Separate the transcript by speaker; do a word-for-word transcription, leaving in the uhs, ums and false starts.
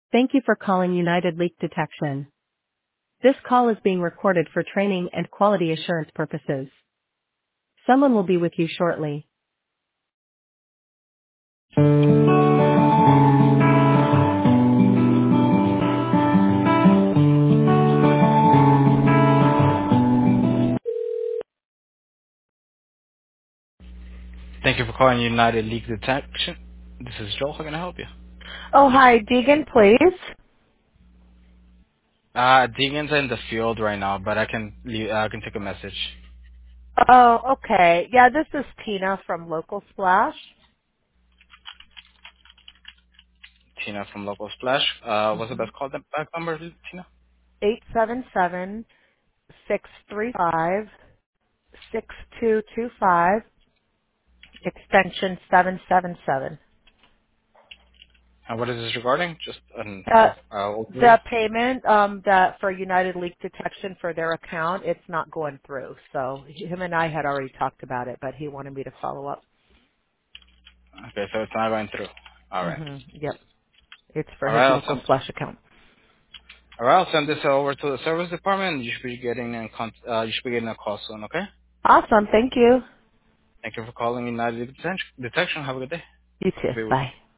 Speaker 1: Thank you for calling United Leak Detection. This call is being recorded for training and quality assurance purposes. Someone will be with you shortly. Thank you for calling United Leak Detection. This is Joel. How can I help you?
Speaker 2: Oh, hi, Deegan, please.
Speaker 1: Uh, Deegan's in the field right now, but I can leave, uh, I can take a message.
Speaker 2: Oh, okay. Yeah, this is Tina from Local Splash.
Speaker 1: Tina from Local Splash. Uh, what's the
Speaker 2: Mm-hmm.
Speaker 1: best call back number, Tina?
Speaker 2: eight seven seven, six three five, six two two five, extension seven seven seven.
Speaker 1: And what is this regarding? Just an
Speaker 2: Uh,
Speaker 1: oh, uh, overview?
Speaker 2: the payment um, that for United Leak Detection for their account, it's not going through. So him and I had already talked about it, but he wanted me to follow up.
Speaker 1: Okay, so it's not going through. All right.
Speaker 2: hmm Yep, it's for
Speaker 1: All
Speaker 2: his
Speaker 1: right, I'll
Speaker 2: Local
Speaker 1: send,
Speaker 2: Splash account.
Speaker 1: all right, I'll send this over to the service department. You should be getting in con- uh, you should be getting a call soon, okay?
Speaker 2: Awesome. Thank you.
Speaker 1: Thank you for calling United Detection. Have a good day.
Speaker 2: You too.
Speaker 1: Be with you.
Speaker 2: Bye.